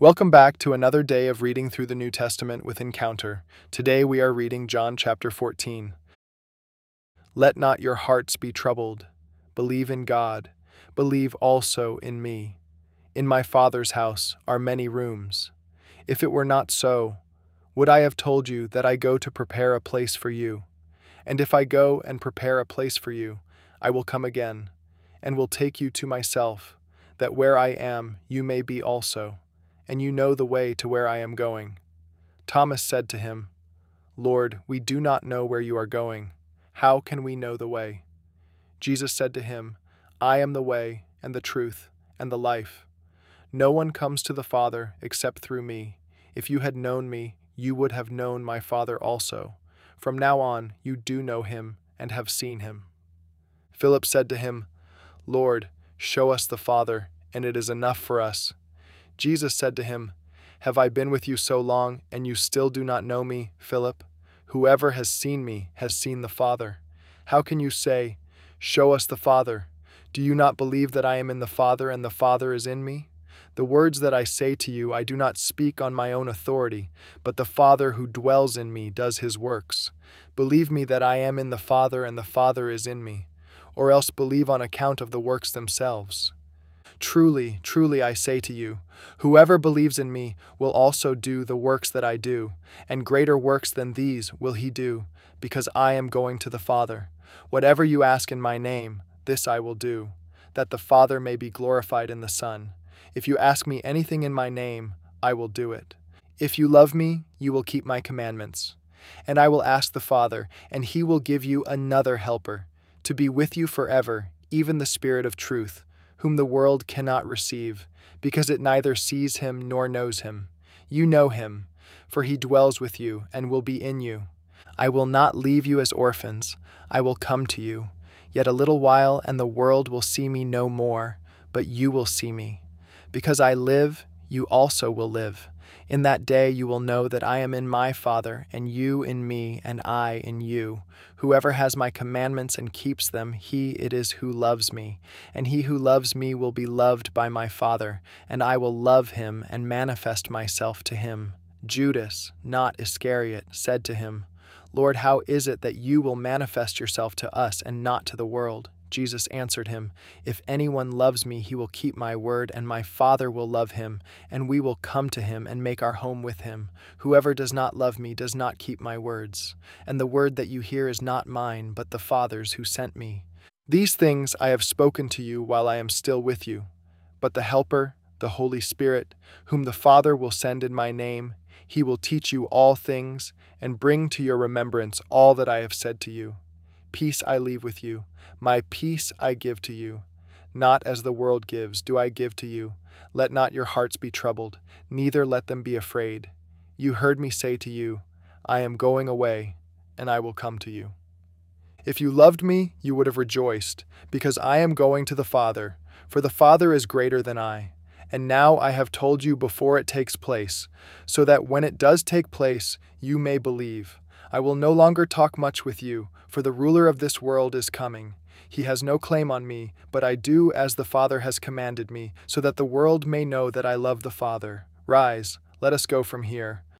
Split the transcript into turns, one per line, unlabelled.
Welcome back to another day of reading through the New Testament with Encounter. Today we are reading John chapter 14. Let not your hearts be troubled. Believe in God. Believe also in me. In my Father's house are many rooms. If it were not so, would I have told you that I go to prepare a place for you? And if I go and prepare a place for you, I will come again, and will take you to myself, that where I am you may be also, and you know the way to where I am going. Thomas said to him, Lord, we do not know where you are going. How can we know the way? Jesus said to him, I am the way, and the truth, and the life. No one comes to the Father except through me. If you had known me, you would have known my Father also. From now on, you do know him and have seen him. Philip said to him, Lord, show us the Father, and it is enough for us. Jesus said to him, Have I been with you so long, and you still do not know me, Philip? Whoever has seen me has seen the Father. How can you say, Show us the Father? Do you not believe that I am in the Father and the Father is in me? The words that I say to you I do not speak on my own authority, but the Father who dwells in me does his works. Believe me that I am in the Father and the Father is in me, or else believe on account of the works themselves. Truly, truly I say to you, whoever believes in me will also do the works that I do, and greater works than these will he do, because I am going to the Father. Whatever you ask in my name, this I will do, that the Father may be glorified in the Son. If you ask me anything in my name, I will do it. If you love me, you will keep my commandments. And I will ask the Father, and he will give you another helper, to be with you forever, even the Spirit of truth, whom the world cannot receive, because it neither sees him nor knows him. You know him, for he dwells with you and will be in you. I will not leave you as orphans, I will come to you. Yet a little while, and the world will see me no more, but you will see me. Because I live, you also will live. In that day you will know that I am in my Father, and you in me, and I in you. Whoever has my commandments and keeps them, he it is who loves me. And he who loves me will be loved by my Father, and I will love him and manifest myself to him. Judas, not Iscariot, said to him, Lord, how is it that you will manifest yourself to us and not to the world? Jesus answered him, If anyone loves me, he will keep my word, and my Father will love him, and we will come to him and make our home with him. Whoever does not love me does not keep my words. And the word that you hear is not mine, but the Father's who sent me. These things I have spoken to you while I am still with you. But the Helper, the Holy Spirit, whom the Father will send in my name, he will teach you all things, and bring to your remembrance all that I have said to you. Peace I leave with you, my peace I give to you. Not as the world gives do I give to you. Let not your hearts be troubled, neither let them be afraid. You heard me say to you, I am going away, and I will come to you. If you loved me, you would have rejoiced, because I am going to the Father, for the Father is greater than I. And now I have told you before it takes place, so that when it does take place, you may believe. I will no longer talk much with you, for the ruler of this world is coming. He has no claim on me, but I do as the Father has commanded me, so that the world may know that I love the Father. Rise, let us go from here.